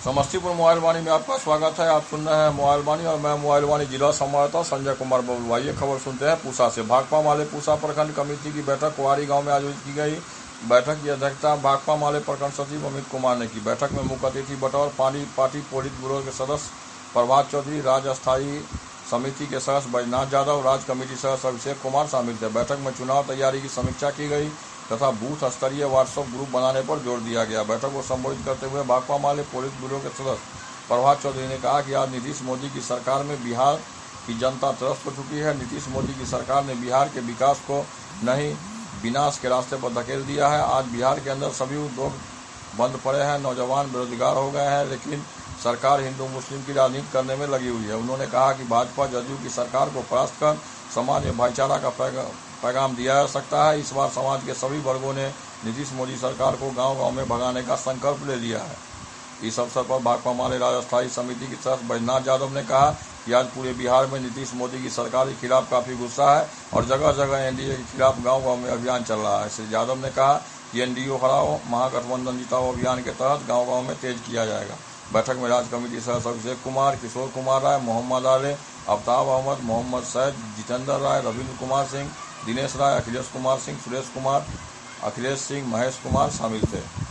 Samastipur mobile वाणी में आपका स्वागत है। आप सुन रहे हैं मोबाइल वाणी और मैं मोबाइल वाणी जिला संवाददाता संजय कुमार बबलुआ। ये खबर सुनते हैं पूसा से। भाकपा माले पूसा प्रखंड कमेटी की बैठक कुआरी गांव में आयोजित की गई। बैठक की अध्यक्षता भाकपा माले प्रखंड सचिव अमित कुमार ने की। बैठक में मुख्य अतिथि बतौर पार्टी पोलित ब्यूरो के सदस्य प्रभात चौधरी, राज्य अस्थायी समिति के सदस्य बैजनाथ यादव, राज्य कमेटी सदस्य अभिषेक कुमार शामिल थे। बैठक में चुनाव तैयारी की समीक्षा की गई तथा बूथ स्तरीय व्हाट्सएप ग्रुप बनाने पर जोर दिया गया। बैठक को संबोधित करते हुए भाकपा माले पोलित ब्यूरो के सदस्य प्रभात चौधरी ने कहा कि आज नीतीश मोदी की सरकार में बिहार की जनता त्रस्त हो चुकी है। नीतीश मोदी की सरकार ने बिहार के विकास को नहीं विनाश के रास्ते पर धकेल दिया है। आज बिहार के अंदर सभी उद्योग बंद पड़े हैं, नौजवान बेरोजगार हो गए हैं, लेकिन सरकार हिंदू मुस्लिम की राजनीति करने में लगी हुई है। उन्होंने कहा कि भाजपा जदयू की सरकार को परास्त कर समाज में भाईचारा का पैगाम दिया जा सकता है। इस बार समाज के सभी वर्गों ने नीतीश मोदी सरकार को गांव-गांव में भगाने का संकल्प ले लिया है। इस अवसर पर भाकपा माले राज्य अस्थायी समिति के सदस्य बैजनाथ यादव ने कहा कि आज पूरे बिहार में नीतीश मोदी की सरकार के खिलाफ काफी गुस्सा है और जगह जगह एनडीए के खिलाफ गाँव-गाँव में अभियान चल रहा है। श्री यादव ने कहा कि एनडीए हराओ, महागठबंधन जिताओ अभियान के तहत गाँव-गाँव में तेज किया जाएगा। बैठक में राज्य कमेटी सदस्य अभिषेक कुमार, किशोर कुमार राय, मोहम्मद आले, अफ्ताब अहमद, मोहम्मद सैद, जितेंद्र राय, रविंद्र कुमार सिंह, दिनेश राय, अखिलेश कुमार सिंह, सुरेश कुमार, अखिलेश सिंह, महेश कुमार शामिल थे।